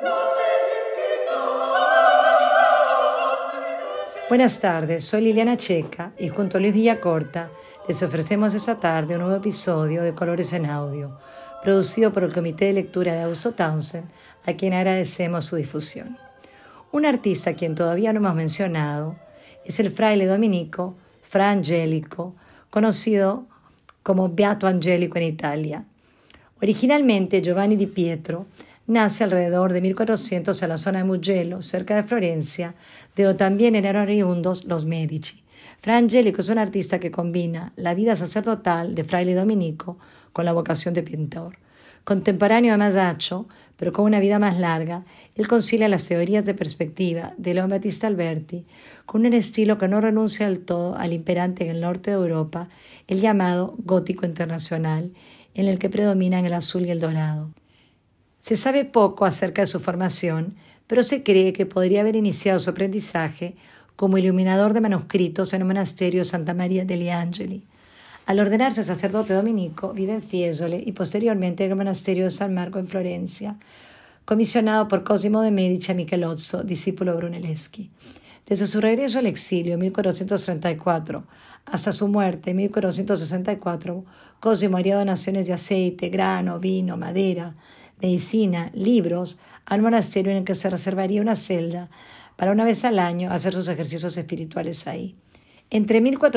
Buenas tardes, soy Liliana Checa y junto a Luis Villacorta les ofrecemos esta tarde un nuevo episodio de Colores en Audio, producido por el Comité de Lectura de Augusto Townsend, a quien agradecemos su difusión. Un artista a quien todavía no hemos mencionado es el fraile dominico Fra Angelico, conocido como Beato Angelico en Italia. Originalmente Giovanni di Pietro nace alrededor de 1400 en la zona de Mugello, cerca de Florencia, de donde también eran oriundos los Medici. Fra Angelico es un artista que combina la vida sacerdotal de fraile dominico con la vocación de pintor. Contemporáneo de Masaccio, pero con una vida más larga, él concilia las teorías de perspectiva de Leon Battista Alberti con un estilo que no renuncia del todo al imperante en el norte de Europa, el llamado gótico internacional, en el que predominan el azul y el dorado. Se sabe poco acerca de su formación, pero se cree que podría haber iniciado su aprendizaje como iluminador de manuscritos en un monasterio de Santa Maria degli Angeli. Al ordenarse sacerdote dominico, vive en Fiesole y posteriormente en el monasterio de San Marco en Florencia, comisionado por Cosimo de Medici a Michelozzo, discípulo Brunelleschi. Desde su regreso al exilio en 1434 hasta su muerte en 1464, Cosimo haría donaciones de aceite, grano, vino, madera, medicina, libros al monasterio en el que se reservaría una celda para una vez al año hacer sus ejercicios espirituales ahí. Entre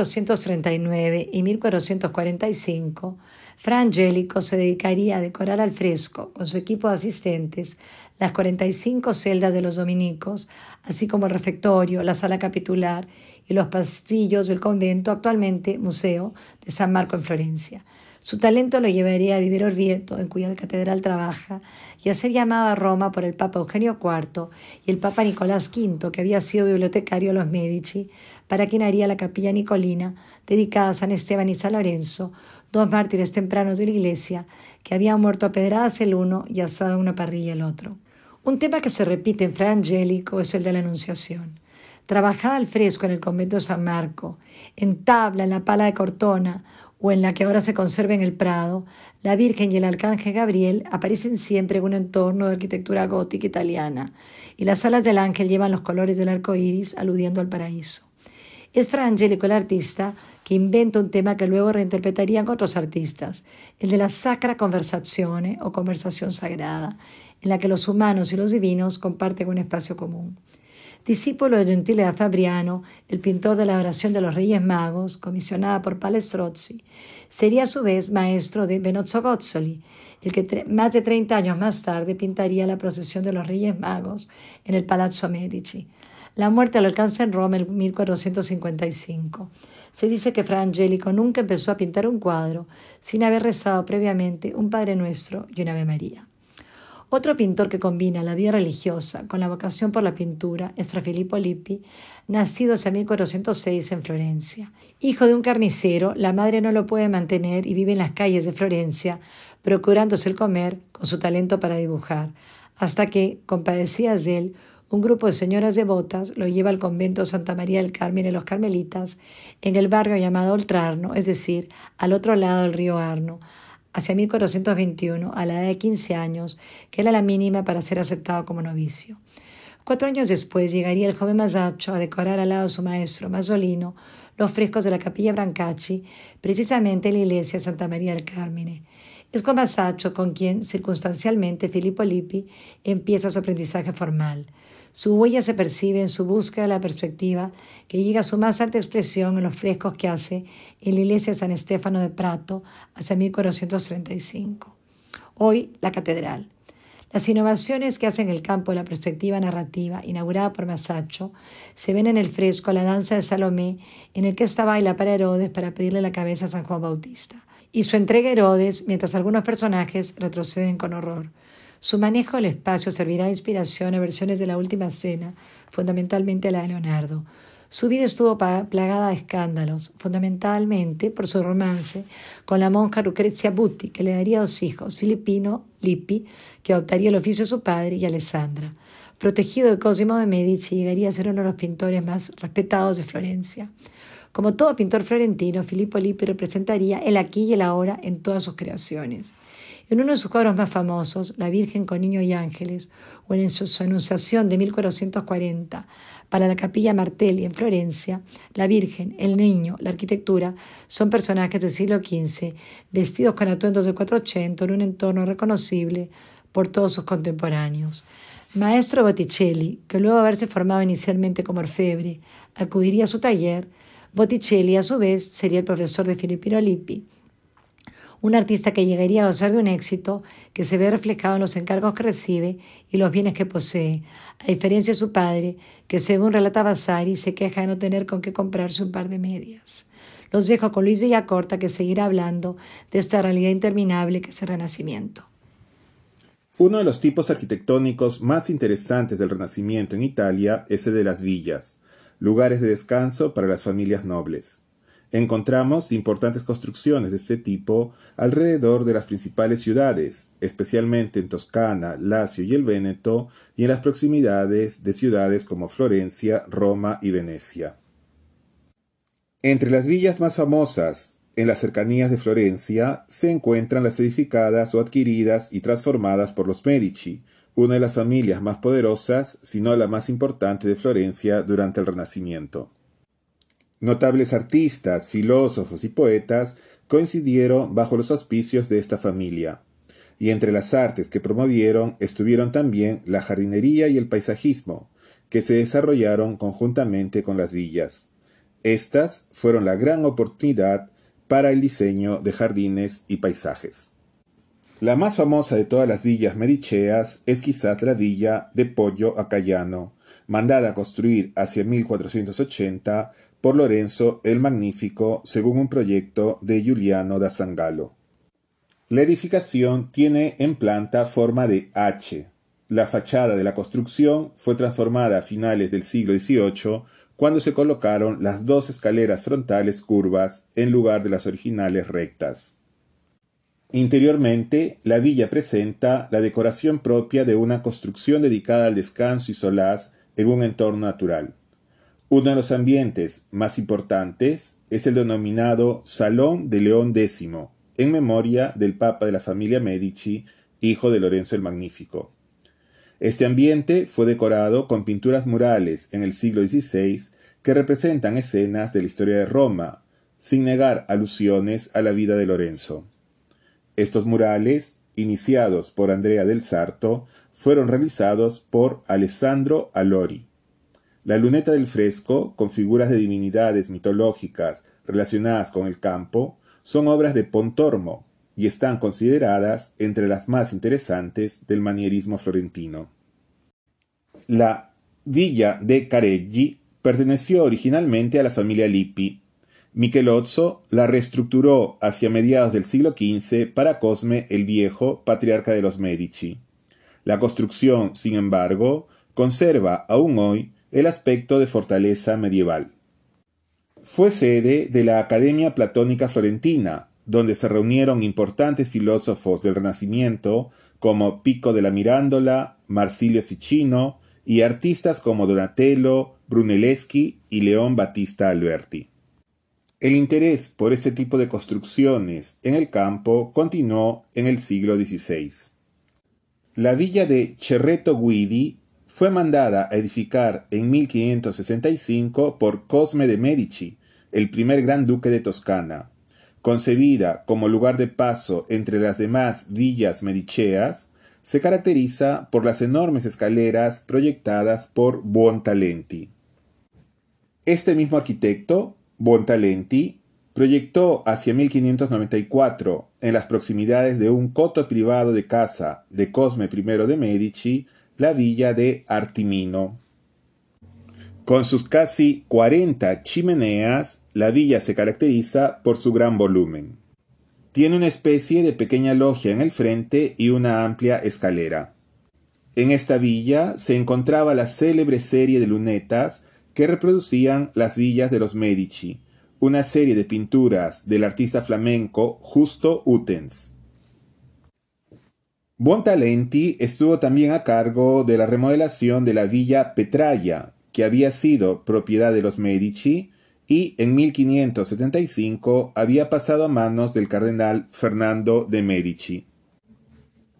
1439 y 1445, Fra Angelico se dedicaría a decorar al fresco con su equipo de asistentes las 45 celdas de los dominicos, así como el refectorio, la sala capitular y los pasillos del convento, actualmente Museo de San Marco en Florencia. Su talento lo llevaría a vivir a Orvieto, en cuya catedral trabaja, y a ser llamado a Roma por el Papa Eugenio IV y el Papa Nicolás V, que había sido bibliotecario de los Medici, para quien haría la capilla nicolina dedicada a San Esteban y San Lorenzo, dos mártires tempranos de la Iglesia que habían muerto a pedradas el uno y asado en una parrilla el otro. Un tema que se repite en Fra Angelico es el de la Anunciación. Trabajada al fresco en el convento de San Marco, en tabla, en la pala de Cortona, o en la que ahora se conserva en el Prado, la Virgen y el Arcángel Gabriel aparecen siempre en un entorno de arquitectura gótica italiana, y las alas del ángel llevan los colores del arco iris, aludiendo al paraíso. Es Fra Angelico el artista que inventa un tema que luego reinterpretarían otros artistas, el de la Sacra Conversazione o conversación sagrada, en la que los humanos y los divinos comparten un espacio común. Discípulo de Gentile da Fabriano, el pintor de la oración de los Reyes Magos, comisionada por Palestrozzi, sería a su vez maestro de Benozzo Gozzoli, el que más de 30 años más tarde pintaría la procesión de los Reyes Magos en el Palazzo Medici. La muerte lo alcanza en Roma en 1455. Se dice que Fra Angelico nunca empezó a pintar un cuadro sin haber rezado previamente un Padre Nuestro y un Ave María. Otro pintor que combina la vida religiosa con la vocación por la pintura es Fra Filippo Lippi, nacido hacia 1406 en Florencia. Hijo de un carnicero, la madre no lo puede mantener y vive en las calles de Florencia, procurándose el comer con su talento para dibujar, hasta que, compadecidas de él, un grupo de señoras devotas lo lleva al convento Santa María del Carmen de los Carmelitas, en el barrio llamado Oltrarno, es decir, al otro lado del río Arno, hacia 1421, a la edad de 15 años, que era la mínima para ser aceptado como novicio. 4 años después llegaría el joven Masaccio a decorar al lado de su maestro Masolino los frescos de la Capilla Brancacci, precisamente en la iglesia de Santa María del Carmine. Es con Masaccio con quien, circunstancialmente, Filippo Lippi empieza su aprendizaje formal. Su huella se percibe en su búsqueda de la perspectiva, que llega a su más alta expresión en los frescos que hace en la iglesia de San Stefano de Prato hacia 1435. Hoy, la catedral. Las innovaciones que hace en el campo de la perspectiva narrativa, inaugurada por Masaccio, se ven en el fresco La danza de Salomé, en el que ésta baila para Herodes para pedirle la cabeza a San Juan Bautista, y su entrega a Herodes, mientras algunos personajes retroceden con horror. Su manejo del espacio servirá de inspiración a versiones de La Última Cena, fundamentalmente la de Leonardo. Su vida estuvo plagada de escándalos, fundamentalmente por su romance con la monja Lucrezia Butti, que le daría 2 hijos, Filippino Lippi, que adoptaría el oficio de su padre, y Alessandra. Protegido de Cosimo de Medici, llegaría a ser uno de los pintores más respetados de Florencia. Como todo pintor florentino, Filippo Lippi representaría el aquí y el ahora en todas sus creaciones. En uno de sus cuadros más famosos, La Virgen con Niño y Ángeles, o en su Anunciación de 1440, para la Capilla Martelli en Florencia, la Virgen, el Niño, la arquitectura son personajes del siglo XV, vestidos con atuendos de 400 en un entorno reconocible por todos sus contemporáneos. Maestro Botticelli, que luego de haberse formado inicialmente como orfebre, acudiría a su taller, Botticelli a su vez sería el profesor de Filippino Lippi, un artista que llegaría a gozar de un éxito que se ve reflejado en los encargos que recibe y los bienes que posee, a diferencia de su padre, que según relata Vasari, se queja de no tener con qué comprarse un par de medias. Los dejo con Luis Villacorta, que seguirá hablando de esta realidad interminable que es el Renacimiento. Uno de los tipos arquitectónicos más interesantes del Renacimiento en Italia es el de las villas, lugares de descanso para las familias nobles. Encontramos importantes construcciones de este tipo alrededor de las principales ciudades, especialmente en Toscana, Lacio y el Véneto, y en las proximidades de ciudades como Florencia, Roma y Venecia. Entre las villas más famosas, en las cercanías de Florencia, se encuentran las edificadas o adquiridas y transformadas por los Medici, una de las familias más poderosas, si no la más importante de Florencia durante el Renacimiento. Notables artistas, filósofos y poetas coincidieron bajo los auspicios de esta familia, y entre las artes que promovieron estuvieron también la jardinería y el paisajismo, que se desarrollaron conjuntamente con las villas. Estas fueron la gran oportunidad para el diseño de jardines y paisajes. La más famosa de todas las villas mediceas es quizás la villa de Poggio a Caiano, mandada a construir hacia 1480 por Lorenzo el Magnífico según un proyecto de Giuliano da Sangallo. La edificación tiene en planta forma de H. La fachada de la construcción fue transformada a finales del siglo XVIII cuando se colocaron las dos escaleras frontales curvas en lugar de las originales rectas. Interiormente, la villa presenta la decoración propia de una construcción dedicada al descanso y solaz en un entorno natural. Uno de los ambientes más importantes es el denominado Salón de León X, en memoria del papa de la familia Medici, hijo de Lorenzo el Magnífico. Este ambiente fue decorado con pinturas murales en el siglo XVI que representan escenas de la historia de Roma, sin negar alusiones a la vida de Lorenzo. Estos murales, iniciados por Andrea del Sarto, fueron realizados por Alessandro Allori. La luneta del fresco, con figuras de divinidades mitológicas relacionadas con el campo, son obras de Pontormo y están consideradas entre las más interesantes del manierismo florentino. La Villa de Careggi perteneció originalmente a la familia Lippi. Michelozzo la reestructuró hacia mediados del siglo XV para Cosme el Viejo, patriarca de los Medici. La construcción, sin embargo, conserva aún hoy el aspecto de fortaleza medieval. Fue sede de la Academia Platónica Florentina, donde se reunieron importantes filósofos del Renacimiento como Pico della Mirandola, Marsilio Ficino y artistas como Donatello, Brunelleschi y León Battista Alberti. El interés por este tipo de construcciones en el campo continuó en el siglo XVI. La villa de Cerreto Guidi fue mandada a edificar en 1565 por Cosme de Medici, el primer gran duque de Toscana. Concebida como lugar de paso entre las demás villas mediceas, se caracteriza por las enormes escaleras proyectadas por Buontalenti. Este mismo arquitecto, Buontalenti, proyectó hacia 1594, en las proximidades de un coto privado de casa de Cosme I de Medici, la villa de Artimino. Con sus casi 40 chimeneas, la villa se caracteriza por su gran volumen. Tiene una especie de pequeña loggia en el frente y una amplia escalera. En esta villa se encontraba la célebre serie de lunetas que reproducían las villas de los Medici, una serie de pinturas del artista flamenco Justo Utens. Buontalenti estuvo también a cargo de la remodelación de la villa Petraglia, que había sido propiedad de los Medici y en 1575 había pasado a manos del cardenal Fernando de Medici.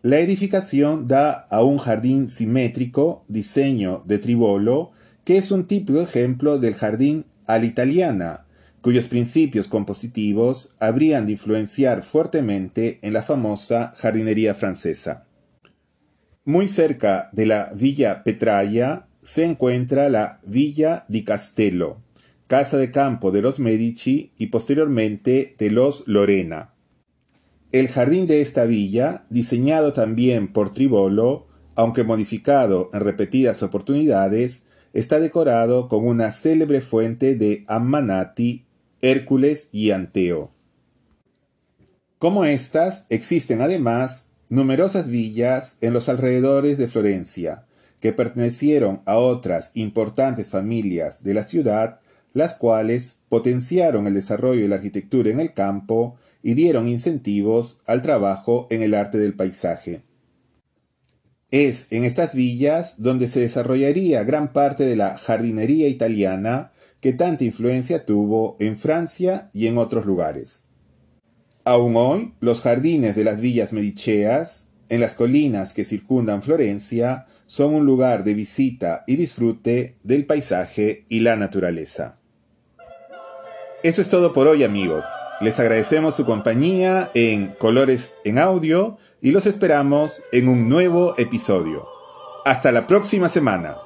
La edificación da a un jardín simétrico, diseño de Tribolo, que es un típico ejemplo del jardín a la italiana, cuyos principios compositivos habrían de influenciar fuertemente en la famosa jardinería francesa. Muy cerca de la Villa Petraglia se encuentra la Villa di Castello, casa de campo de los Medici y posteriormente de los Lorena. El jardín de esta villa, diseñado también por Tribolo, aunque modificado en repetidas oportunidades, está decorado con una célebre fuente de Ammanati, Hércules y Anteo. Como estas, existen además numerosas villas en los alrededores de Florencia, que pertenecieron a otras importantes familias de la ciudad, las cuales potenciaron el desarrollo de la arquitectura en el campo y dieron incentivos al trabajo en el arte del paisaje. Es en estas villas donde se desarrollaría gran parte de la jardinería italiana que tanta influencia tuvo en Francia y en otros lugares. Aún hoy, los jardines de las villas mediceas, en las colinas que circundan Florencia, son un lugar de visita y disfrute del paisaje y la naturaleza. Eso es todo por hoy, amigos. Les agradecemos su compañía en Colores en Audio y los esperamos en un nuevo episodio. Hasta la próxima semana.